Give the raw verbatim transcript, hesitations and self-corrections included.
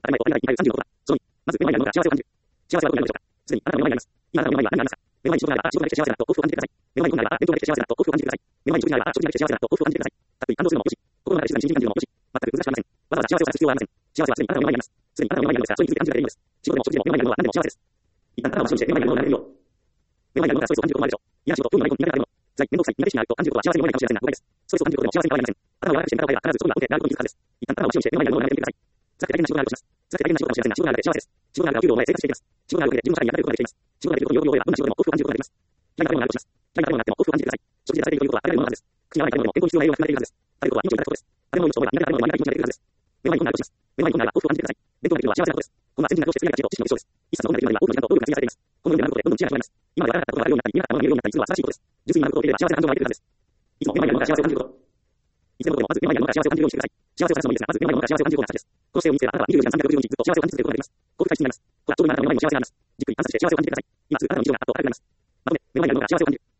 当たり前と当たり前にさんじゅうのことだ。そのに、まず目の前にあるものが幸せを感じる。幸せはどういうものでしょうか。すでにあなたの目の前にあります。今あなたの目の前には何がありますか。目の前に仕事があれば、仕事ができて幸せだと幸福を感じてください。目の前に本があれば、勉強ができて幸せだと幸福を感じてください。目の前に食事があれば、食事ができて幸せだと幸福を感じてください。ざっくり感動するのもよし、心の中で静かに静かに感じるのもよし、全く難しくありません。わざわざ幸せを探す必要はありません。幸せはすでにあなたの目の前にあります。すでにあなたの目の前にあるのですから、それに気づいて感じるだけでいいのです。仕事でも食事でも目の前にあるものは何でも幸せです。一旦あなたを真にして目の前にあるものを眺めてみよう。目の前にあるものがストレスを感じることもあるでしょう。嫌な仕事、興味のないこと、苦手な食べ物、辛い、面倒くさい、苦手しくなると感じることは幸せに思えないかもしれませんが、誤解です。ストレスを感じることでも幸せに変わりません。頭を柔らかくしてみた方が必ずそこには OK であることに気づくはずです。一旦頭を真にして目の前にあるものを眺めてみてください。ざっくりだけな仕事があるとします。ざっくりだけな仕事かもしれませんが、仕事があるだけで幸せです。仕事があるから給料を得て生活していきます。仕事があるだけで自分の社会に役立てることができています。仕事ができることを要求を得れば、どんな仕事でも幸福を感じることができます。嫌いな食べ物があるとします。嫌いな食べ物があっても幸福を感じてください。食事で出されているということは、食べるもののはずです。口に合わない食べ物でも健康に必要な栄養が含まれているはずです。食べることは命をいただくことです。食べ物を命と思えば苦手な食べ物は苦手な気持ちが出てくるはずです。目の前に本があるとします。目の前に本があれば幸せなことです。目の前に本があれば幸福を感じてください。勉強ができれば幸せを感じることです。幸せなことです。このは全人がどうして次ができると知識の結晶です。一冊の本ができるまでは多くの時間と多くの活用されています。このように学ぶことでどんどん知恵が広がります。今までわからなかったことがあるようになったり、見なかったものが見えるようになったりするのは素晴らしいことです。純粋に学ぶことを入れれば幸せな感情が湧いてくるはずです。いつも目の前にあるものが幸せを感じること。いつでもまず目の前にあるものが幸せを感じるようにしてください。幸せを探すのもいいですが、まず目の前にあるものが幸せを感じることが大事です。この姿勢を身につけたあなたはにじゅうよじかんさんびゃくろくじゅうにちずっと幸せを感じ続けることができます。幸福体質になります。これはちょうど今あなたの目の前にも幸せがあります。じっくり観察して幸せを感じてください。今すぐあなたの日常があっと明るくなります。まとめ、目の前にあるものが幸せを感じる。